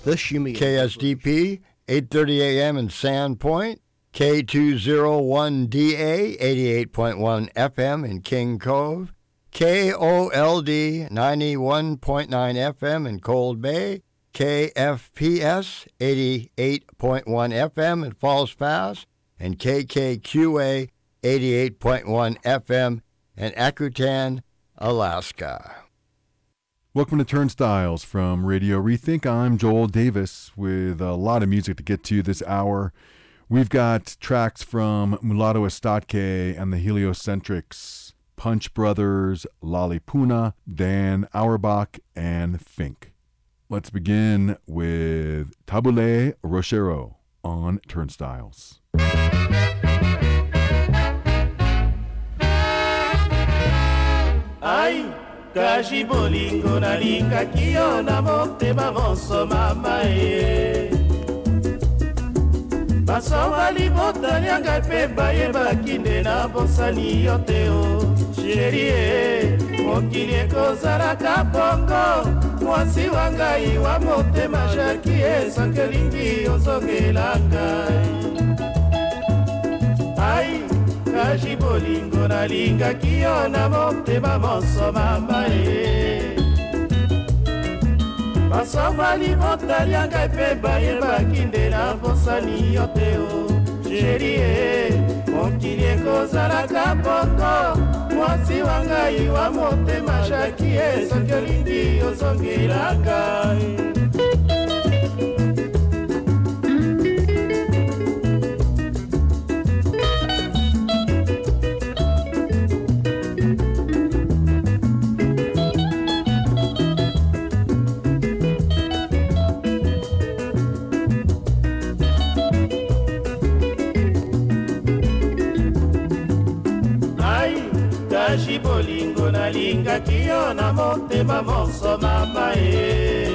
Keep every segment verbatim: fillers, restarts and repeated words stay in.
The Shimmy. K S D P, eight thirty a.m. in Sandpoint. K two oh one D A, eighty-eight point one F M in King Cove. K O L D, ninety-one point nine F M in Cold Bay. K F P S, eighty-eight point one F M in Falls Pass. And K K Q A, eighty-eight point one F M in Akutan, Alaska. Welcome to Turnstiles from Radio Rethink. I'm Joel Davis with a lot of music to get to this hour. We've got tracks from Mulatto Estatke and the Heliocentrics, Punch Brothers, Lalipuna, Dan Auerbach, and Fink. Let's begin with Tabule Rochero on Turnstiles. Ai, kaji bolingo nalinga kiona motema moso mama e. Basonga libota nyanga pe bayeba kinde na bosani yote o. Chérie, mokili ekozala kabongo. Mwasi wangai wa motema jaki esankelingi ozongela ngai. Ai, kaji bolingo nalinga kiona motema moso mama e. Basonga libota nyanga pe bayeba kinde na bosani yote o. Chérie, mokili ekozala kabongo. Mwasi wangai wa motema jaki esankelingi ozongela ngai. Kaji bolingo nalinga kiona motema moso mama e.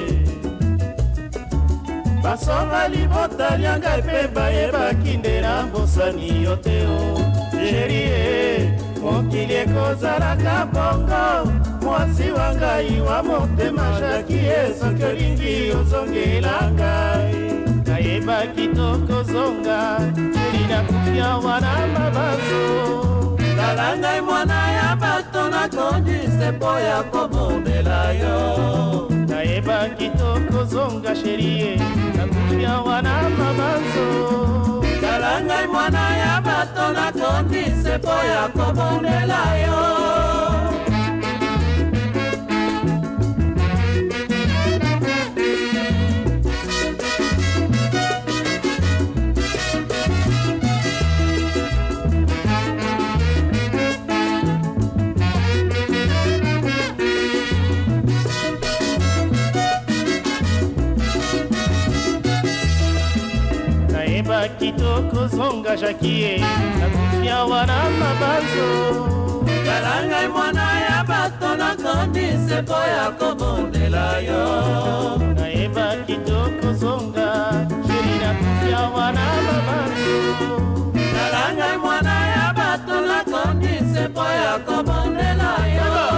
Basonga libota lyanga epe bayeba kinde na bosani yote o. Chérie, mokili ekozala kabongo. Mwasi wangai wa motema jaki esankelingi ozongela ngai. Kayeba kitoko zonga, chérie nakufia wana mabazo. Kalangai mwana ya bato na kondi sepo ya kobondela yo. Naeba kitoko zonga sherie nakufia wana mabanzo. Kalangai mwana ya bato na kondi sepo ya kobondela yo. Kitoko zonga jakie nakufia wana mabanzo. Kalangai mwana ya bato na kondi sepo ya kobondela yo. Naeba kitoko zonga shiri nakufia wana mabanzo. Kalangai mwana ya bato na kondi sepo ya kobondela yo.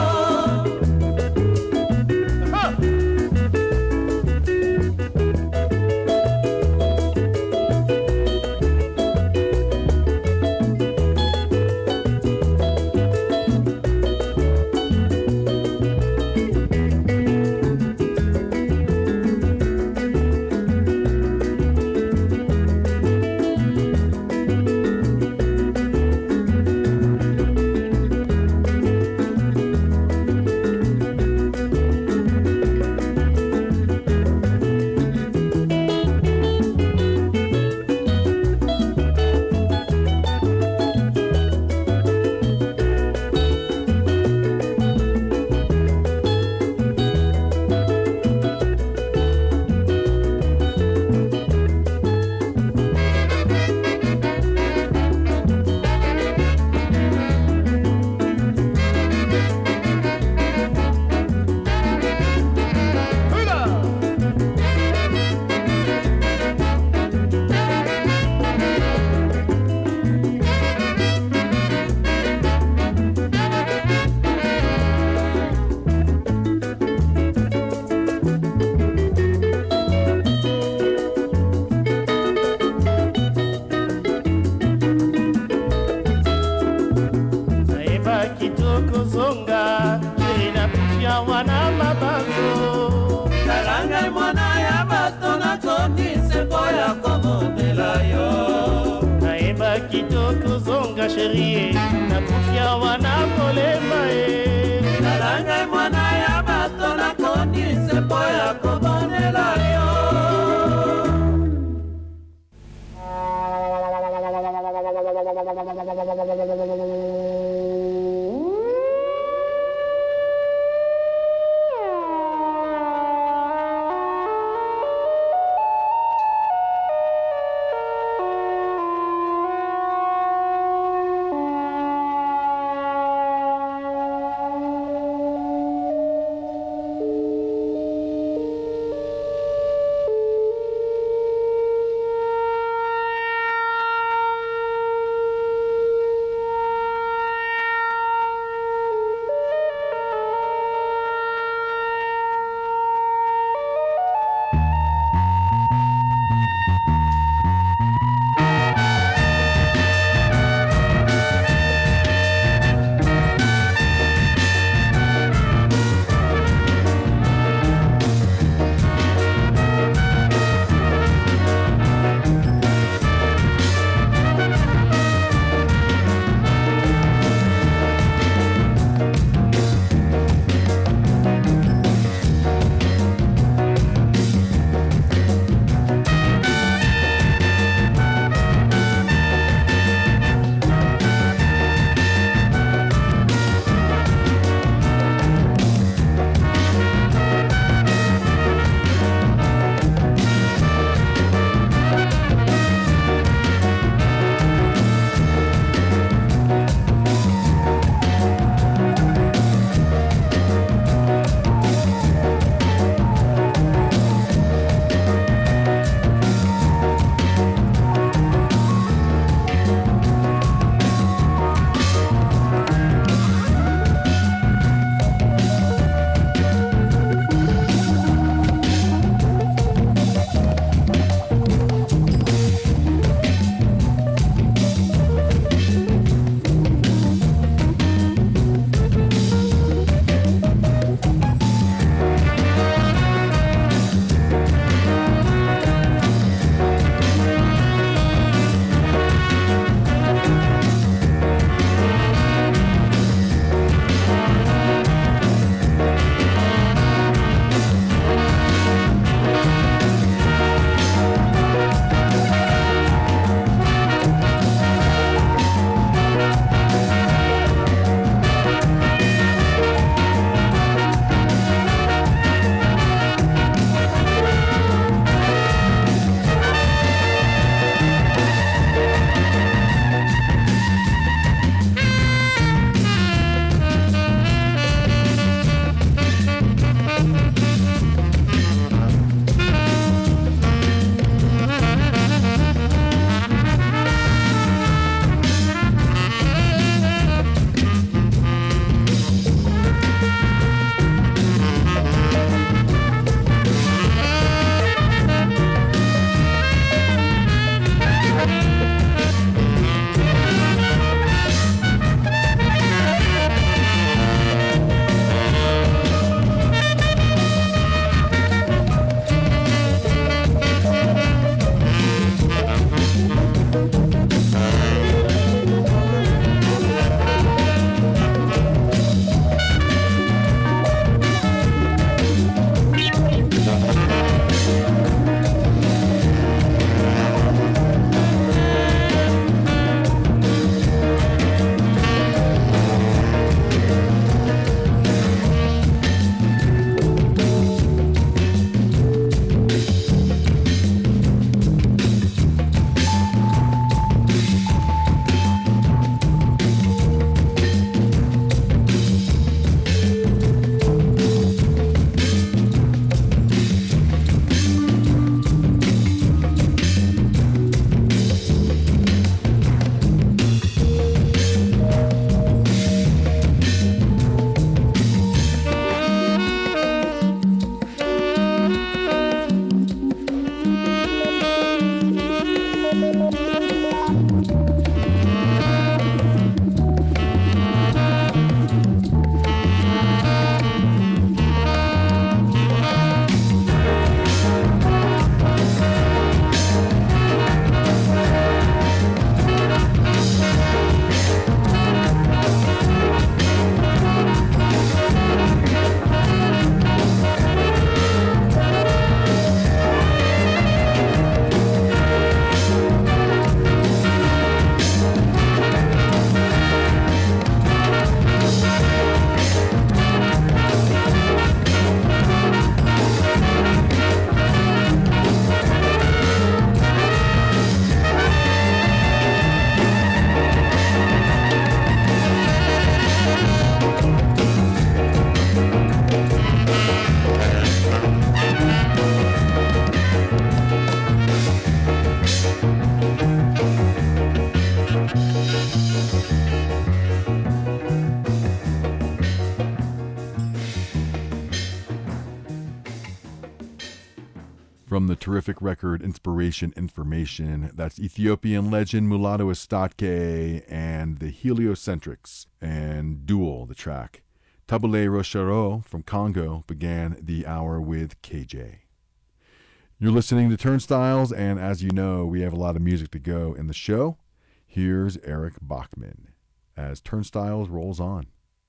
from the terrific record Inspiration Information. That's Ethiopian legend Mulatto Estatke and the Heliocentrics, and Duel, the track. Tabule Rochero from Congo began the hour with K J. You're listening to Turnstiles, and as you know, we have a lot of music to go in the show. Here's Eric Bachman as Turnstiles rolls on.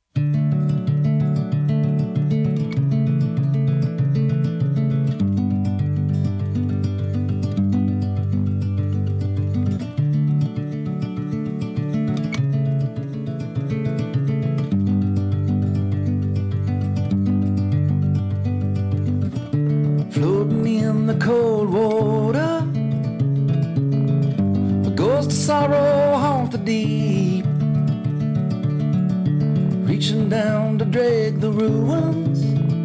Cold water, a ghost of sorrow haunt the deep, reaching down to drag the ruins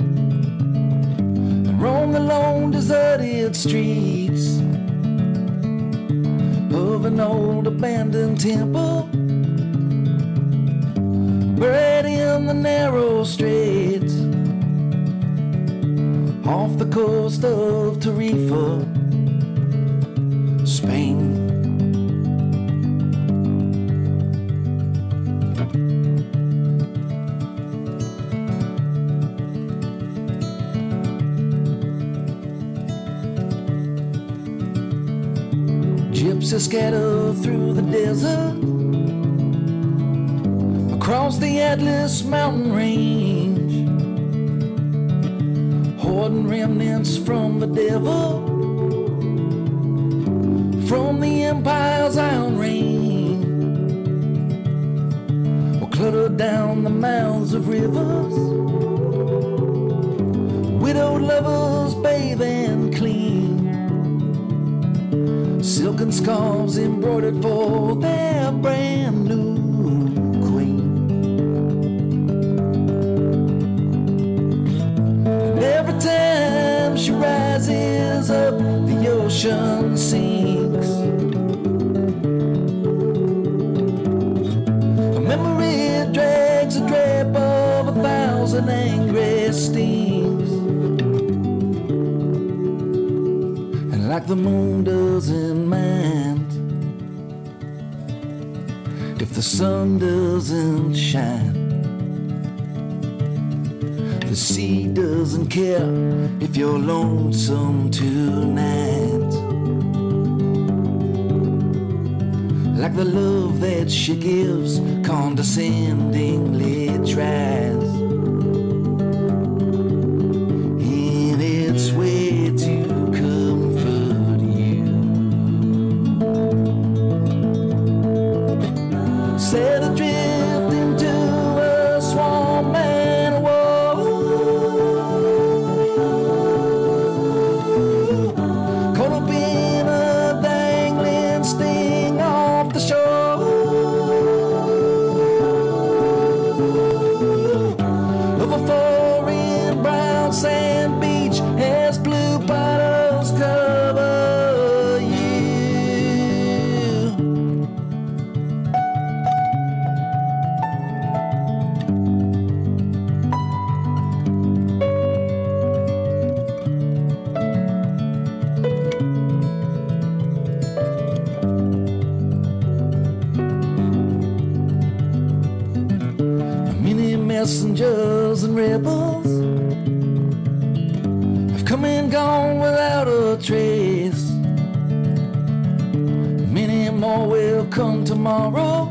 and roam the lone deserted streets of an old abandoned temple, buried in the narrow straits off the coast of Tarifa, Spain. Gypsies scatter through the desert, across the Atlas mountain range, hoarding remnants from the devil, from the empire's iron reign, or cluttered down the mouths of rivers, widowed lovers bathe and clean, silken scarves embroidered for their brand new queen. And every time she rises up, the ocean sinks. A memory drags a drape of a thousand angry stings. And like the moon doesn't mind if the sun doesn't shine, the sea doesn't care if you're lonesome tonight. Like the love that she gives condescendingly tries in its way to comfort you. Set adrift into a swamp and a wall, caught up in a dangling sting off the shore of a foreign brown sand beach as blue bottles cover you. Many messengers and rebels have come and gone without a trace. Many more will come tomorrow.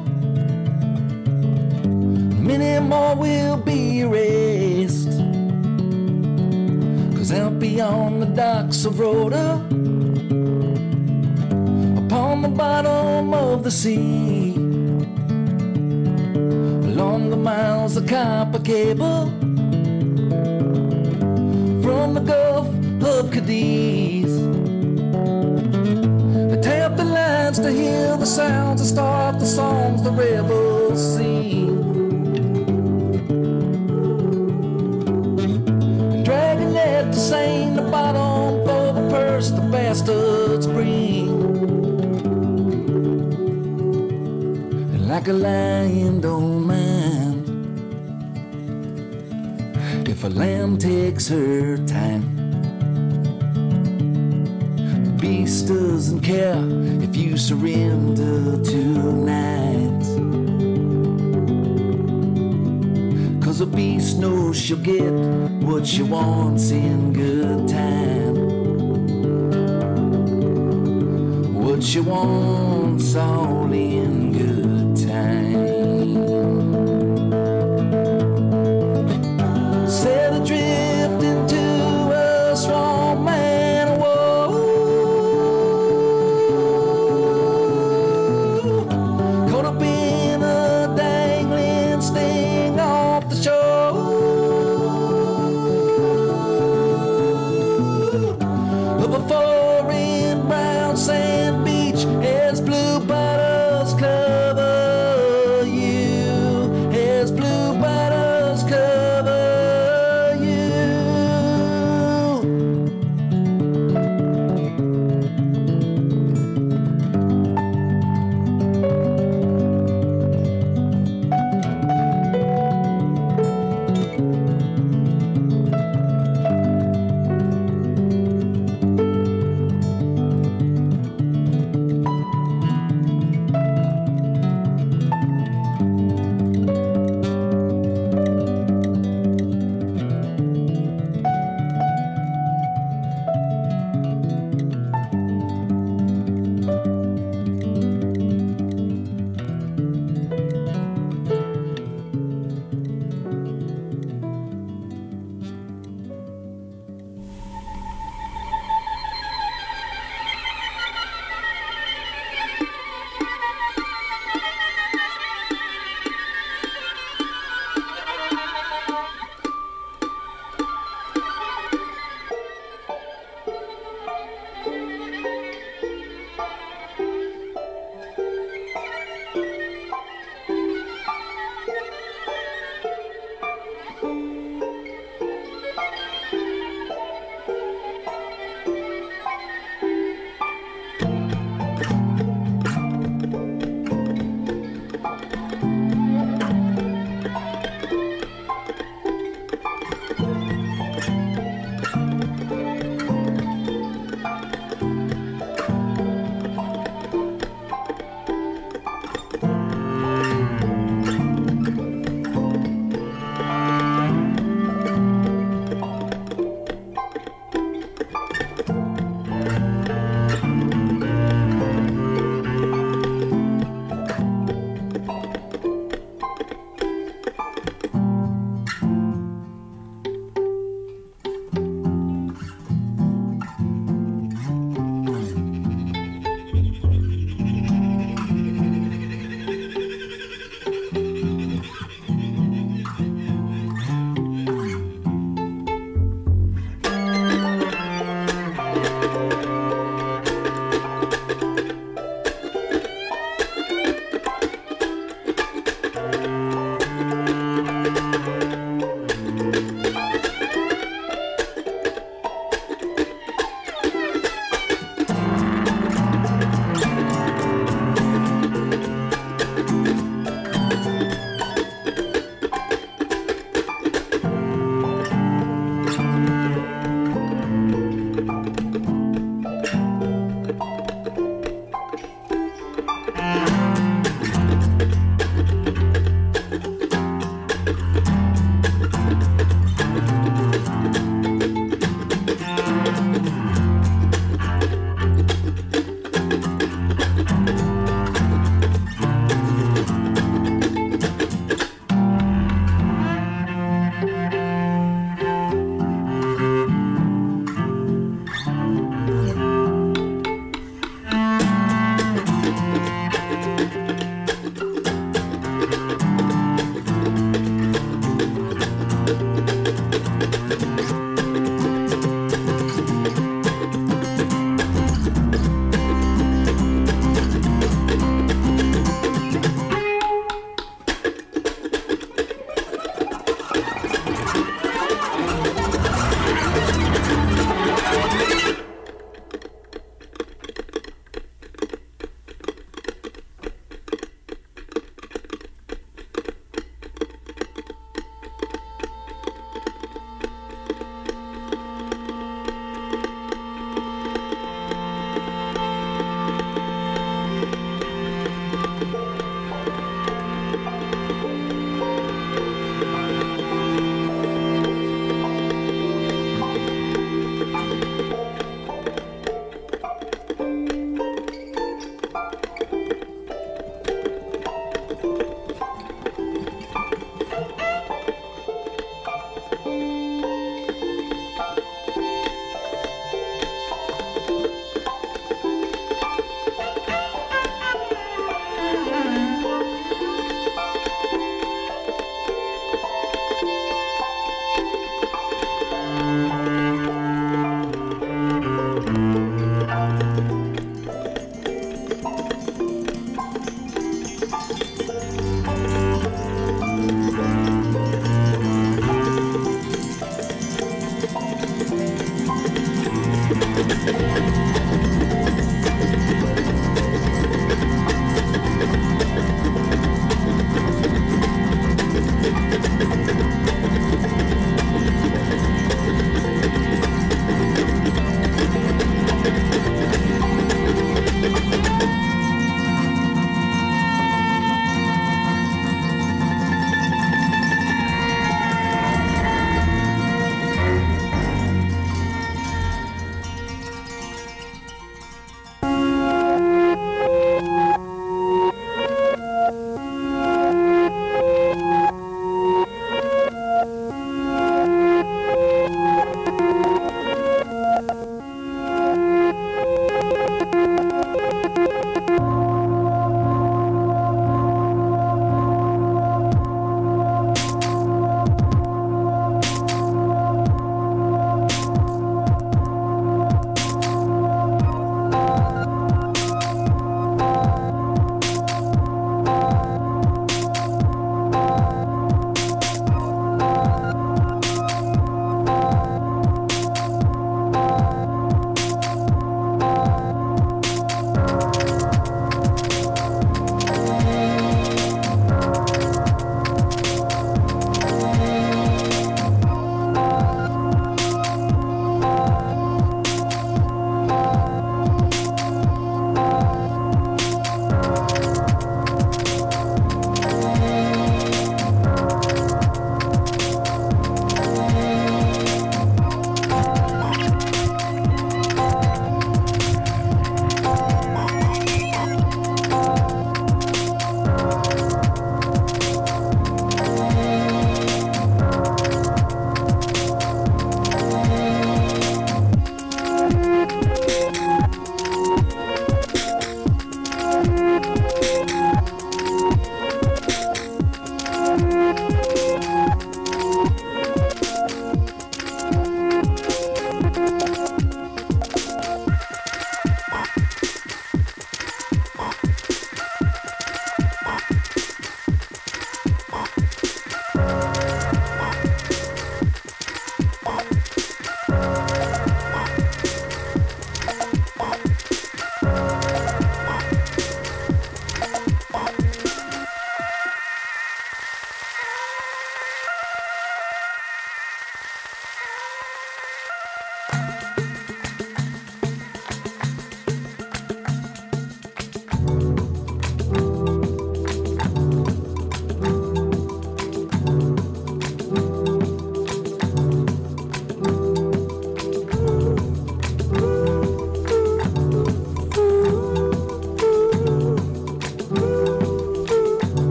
Many more will be erased. 'Cause out beyond the docks of Rhoda, upon the bottom of the sea, along the miles of copper cable, from the Gulf of Cadiz, they tap the lines to hear the sounds and start the songs the rebels sing. And dragging net to sing the bottom for the purse the bastards bring. And like a lion don't mind if a lamb takes her time. beast doesn't care if you surrender tonight. 'Cause a beast knows she'll get what she wants in good time. What she wants all in good time. Set adrift into a swamp man of woe. Caught up in a dangling sting off the shore of a foreign brown sand beach as blue bottles cover you, as blue bottles cover you.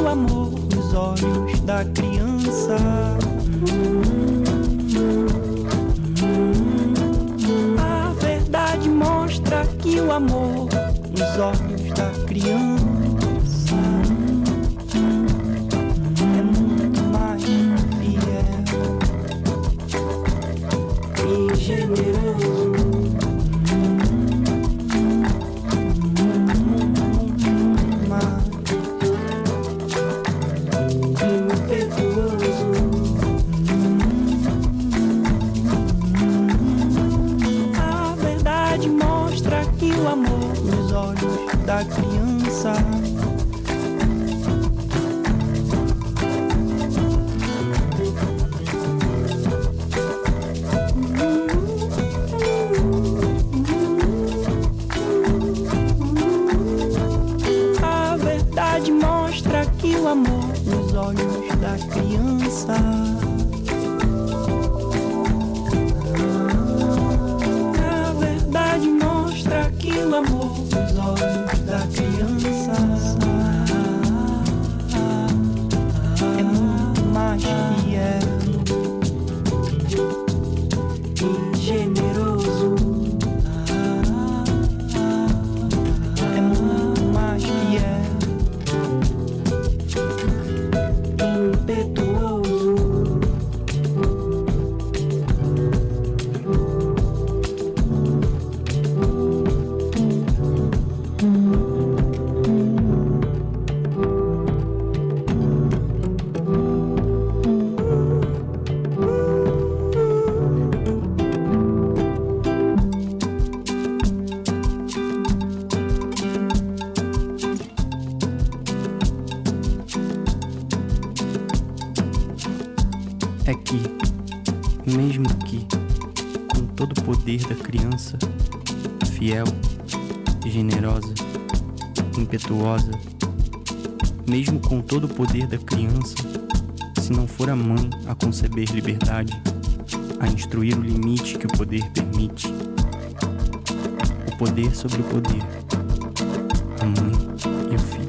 o amor nos olhos da criança. A verdade mostra que o amor nos olhos da criança é muito mais fiel e generoso. O amor nos olhos da criança a verdade mostra que o amor nos olhos da criança que o amor nos olhos da criança é muito mais fiel e generoso. É muito mais fiel e impetuoso. É que, mesmo que, com todo o poder da criança, fiel, generosa, impetuosa, mesmo com todo o poder da criança, se não for a mãe a conceber liberdade, a instruir o limite que o poder permite, o poder sobre o poder, a mãe e o filho.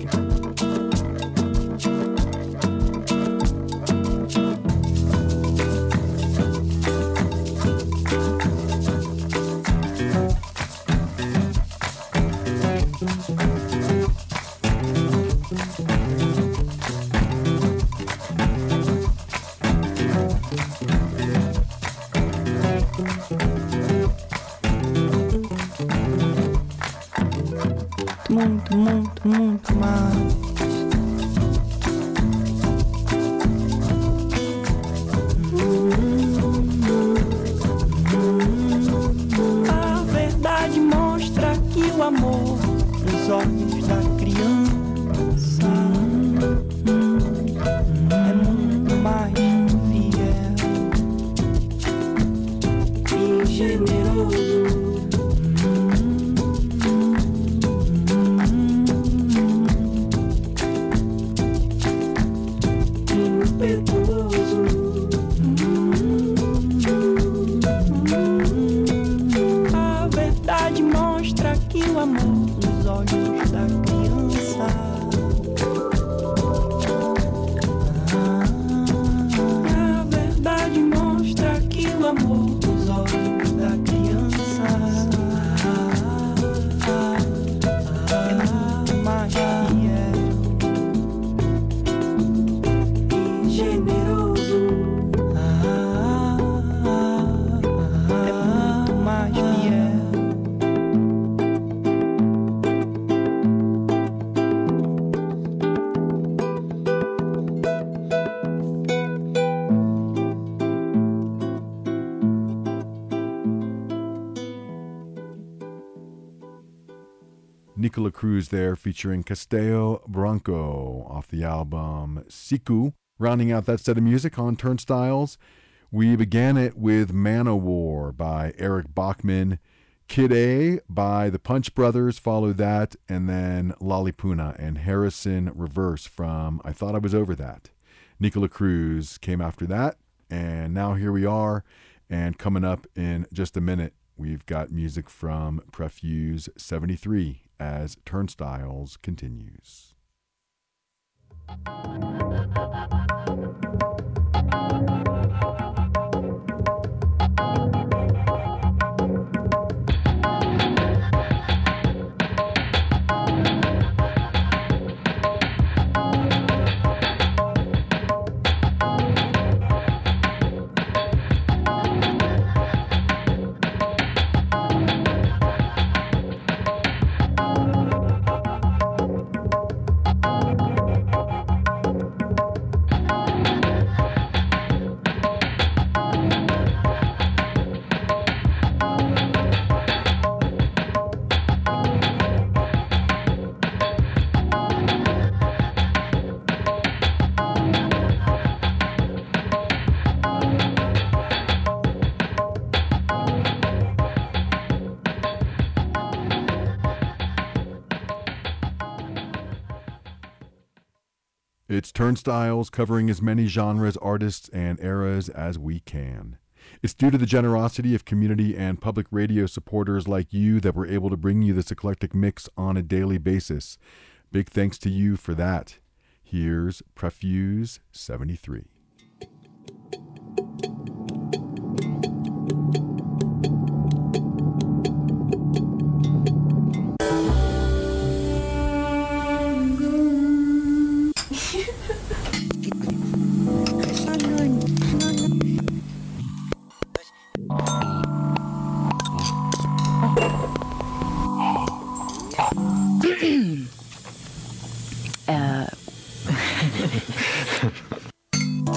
Muito, muito, muito mais. A verdade mostra que o amor nos olhos da criança é muito mais fiel e generoso. A verdade mostra que o amor nos olhos da criança a verdade mostra que o amor nos olhos da criança é muito mais fiel e generoso. É muito mais fiel. Nicola Cruz there featuring Castello Branco off the album Siku. Rounding out that set of music on Turnstiles, we began it with Man-O-War by Eric Bachman, Kid A by the Punch Brothers followed that, and then Lollipuna and Harrison Reverse from I Thought I Was Over That. Nicola Cruz came after that, and now here we are, and coming up in just a minute, we've got music from Prefuse seventy-three as Turnstiles continues. It's Turnstiles, covering as many genres, artists, and eras as we can. It's due to the generosity of community and public radio supporters like you that we're able to bring you this eclectic mix on a daily basis. Big thanks to you for that. Here's Prefuse seventy-three. uh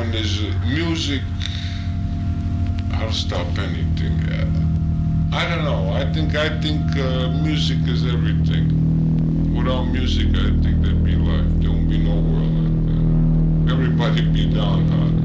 when there's music, I'll stop anything. Uh, I don't know. I think I think uh, music is everything. Without music, I think there'd be life. There won't be no world out there. Everybody'd be downhearted.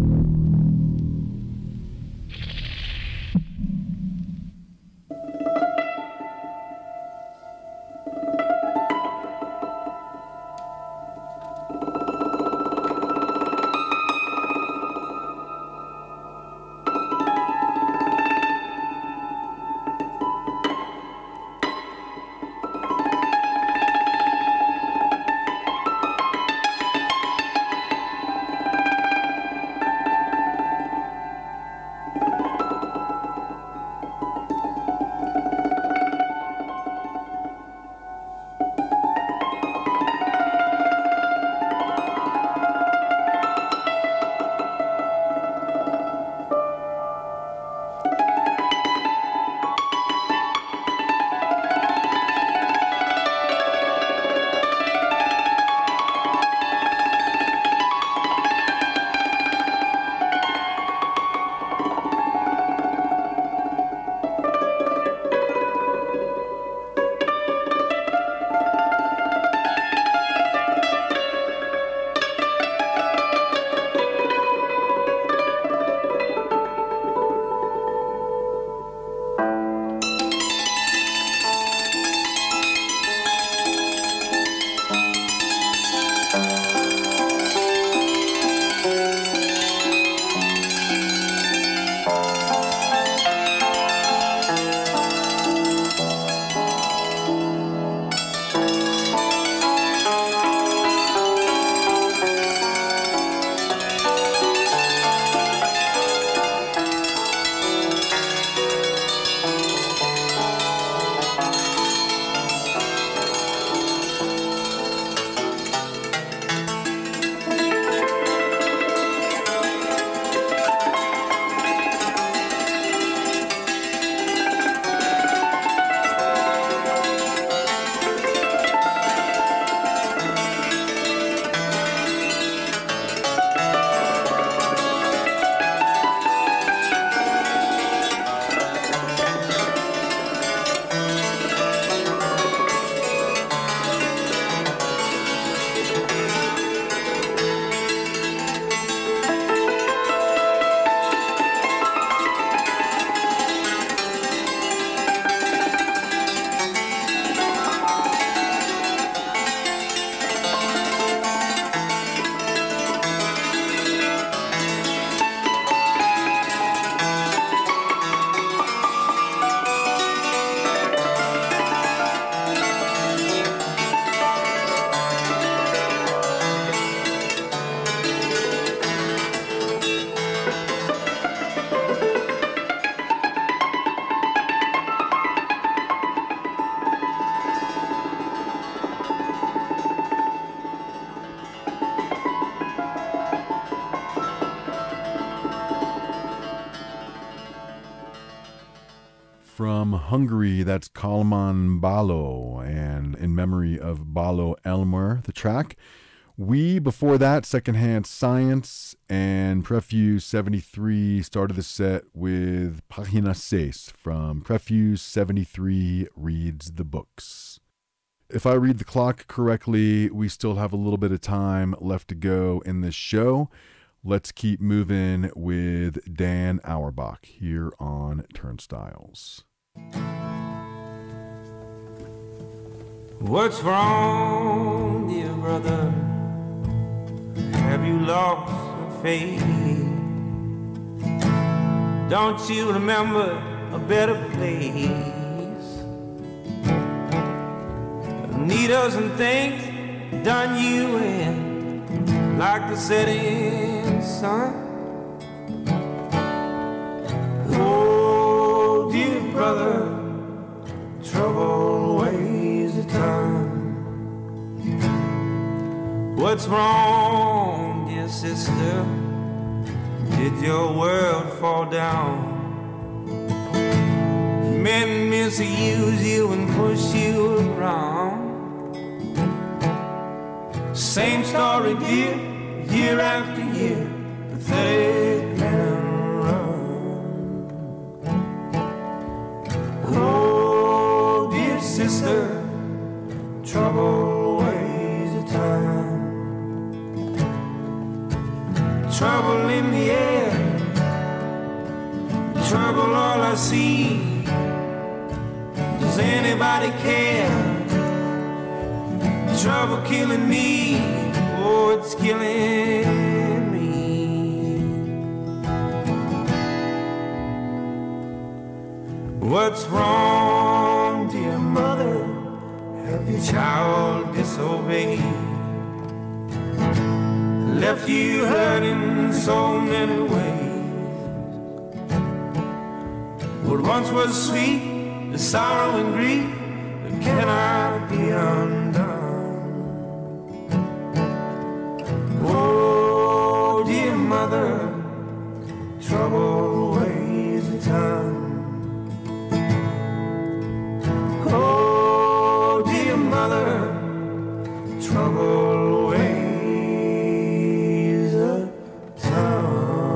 From Hungary, that's Kalaman Balo, and in memory of Balo Elmer, the track. We, before that, Secondhand Science, and Prefuse seventy-three started the set with Página seis from Prefuse seventy-three Reads the Books. If I read the clock correctly, we still have a little bit of time left to go in this show. Let's keep moving with Dan Auerbach here on Turnstiles. What's wrong, dear brother? Have you lost your faith? Don't you remember a better place? Needles and things done you in, like the setting sun. Oh, dear brother, trouble weighs a ton. What's wrong, dear sister? Did your world fall down? Men misuse you and push you around. Same story, dear, year after year. The pathetic and run. Oh, dear sister, trouble weighs a ton. Trouble in the air, trouble all I see. Does anybody care? Trouble killing me, oh, it's killing me. What's wrong, dear mother? Have your child disobeyed? Left you hurting so many ways. What once was sweet, the sorrow and grief that cannot be undone. Oh, dear mother, trouble weighs a ton. Oh, dear mother, trouble weighs a ton.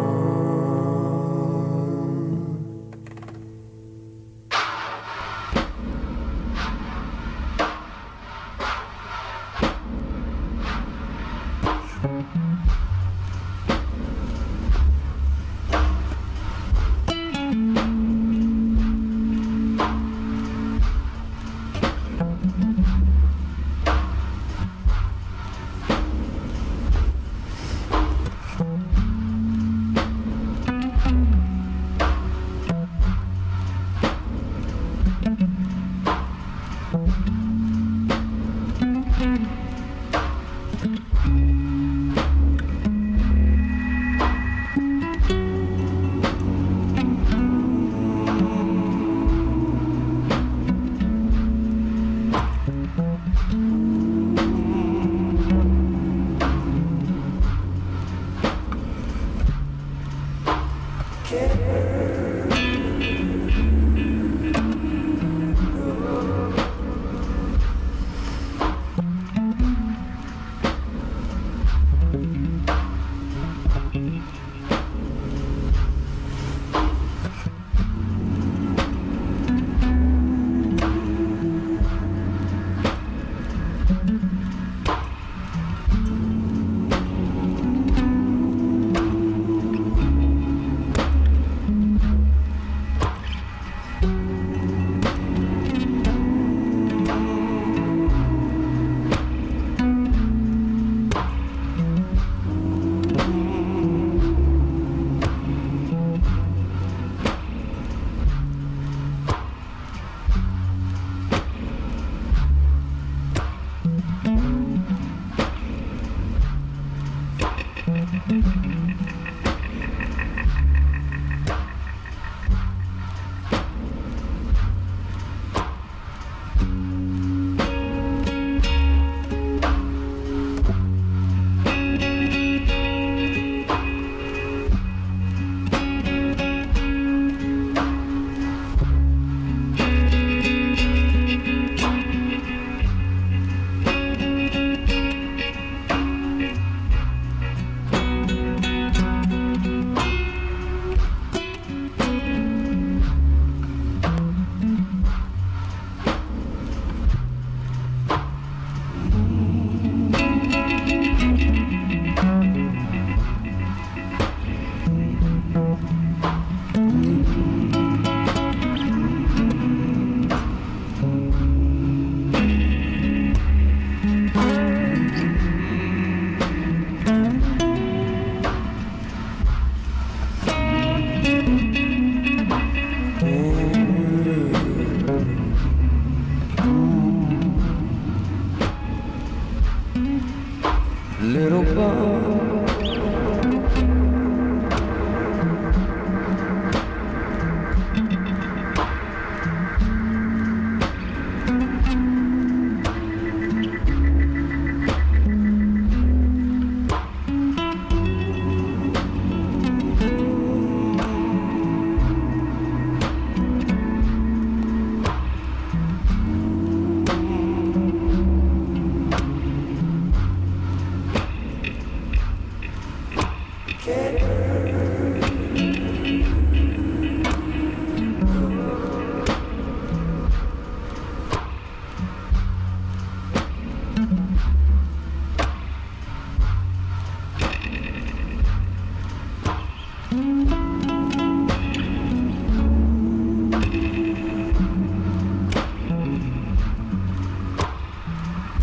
Little bug,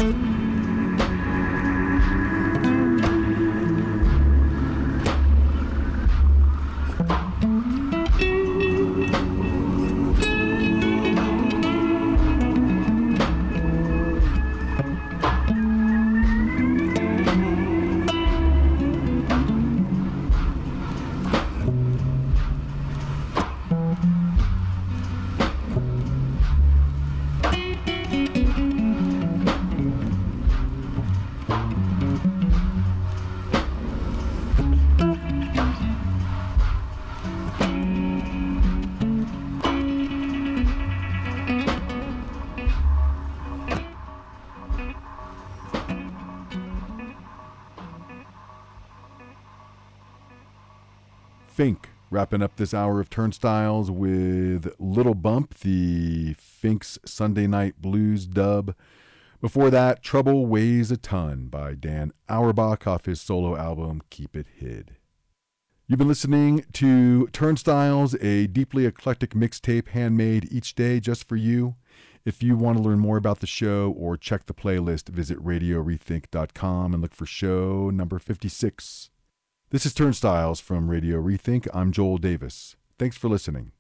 Fink, wrapping up this hour of Turnstiles with Little Bump, the Fink's Sunday Night Blues dub. Before that, Trouble Weighs a Ton by Dan Auerbach off his solo album, Keep It Hid. You've been listening to Turnstiles, a deeply eclectic mixtape handmade each day just for you. If you want to learn more about the show or check the playlist, visit radio rethink dot com and look for show number fifty-six. This is Turnstiles from Radio Rethink. I'm Joel Davis. Thanks for listening.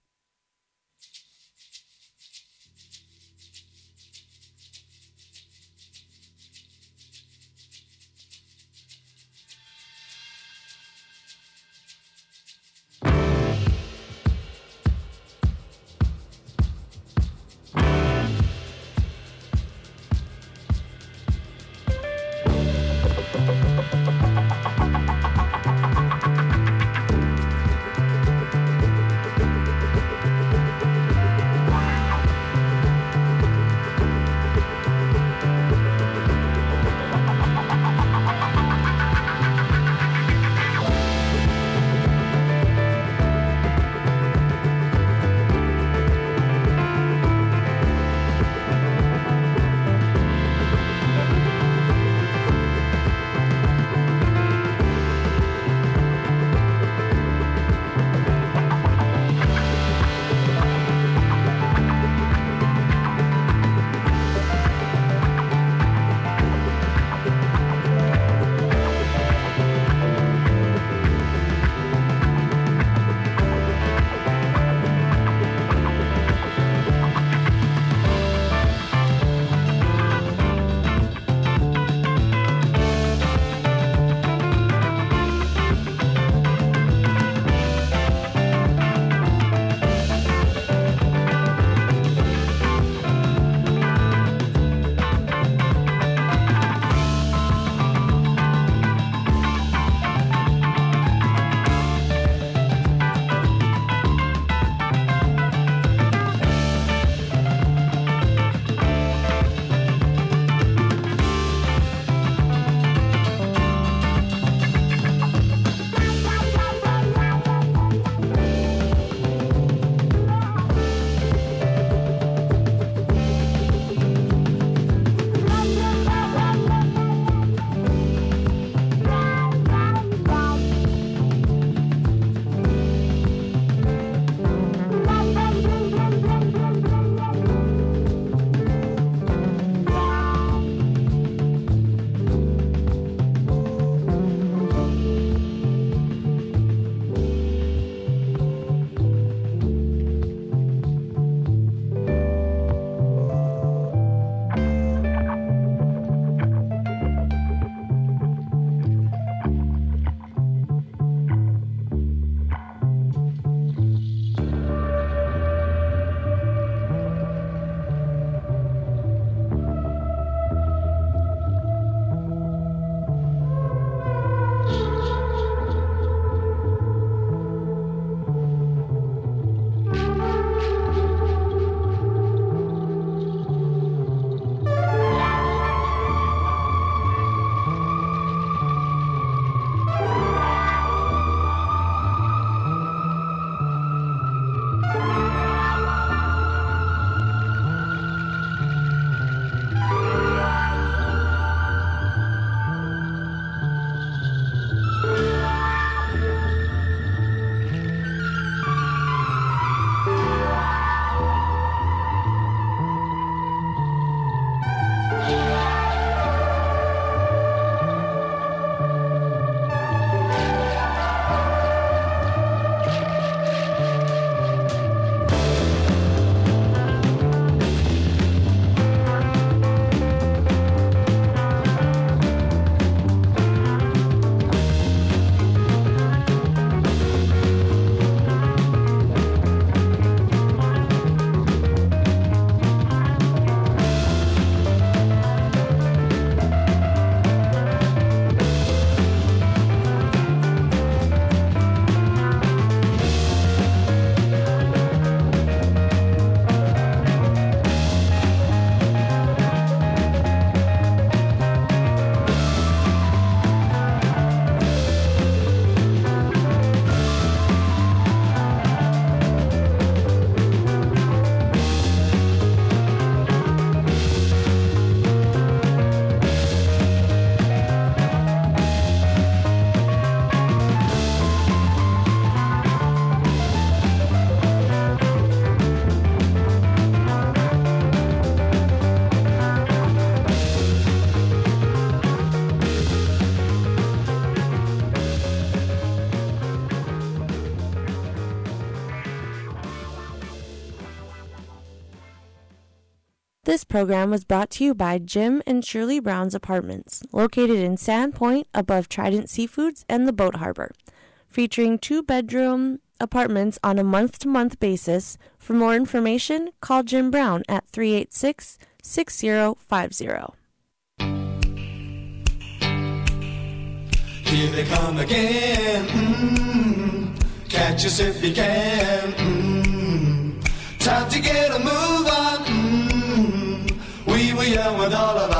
program was brought to you by Jim and Shirley Brown's Apartments, located in Sandpoint above Trident Seafoods and the Boat Harbor, featuring two-bedroom apartments on a month-to-month basis. For more information, call Jim Brown at three eight six, six zero five zero. Here they come again, mm-hmm. Catch us if you can, mm-hmm. Time to get a move on, mm-hmm. We were young with all of